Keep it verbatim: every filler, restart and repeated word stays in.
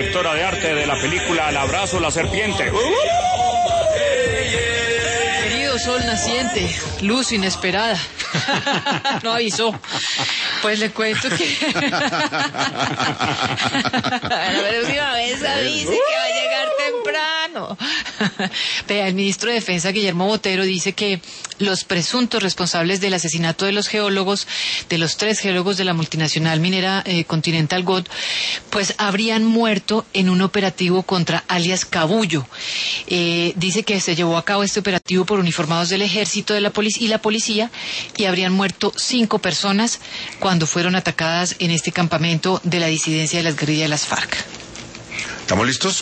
Directora de arte de la película El abrazo de la serpiente. Querido sol naciente, luz inesperada. No avisó. Pues le cuento que la próxima vez avise que va a llegar temprano. Vea, el ministro de Defensa, Guillermo Botero, dice que los presuntos responsables del asesinato de los geólogos, de los tres geólogos de la multinacional minera eh, Continental Gold, pues habrían muerto en un operativo contra alias Cabullo. Eh, dice que se llevó a cabo este operativo por uniformados del ejército de la polic- y la policía, y habrían muerto cinco personas cuando fueron atacadas en este campamento de la disidencia de las guerrillas de las FARC. ¿Estamos listos?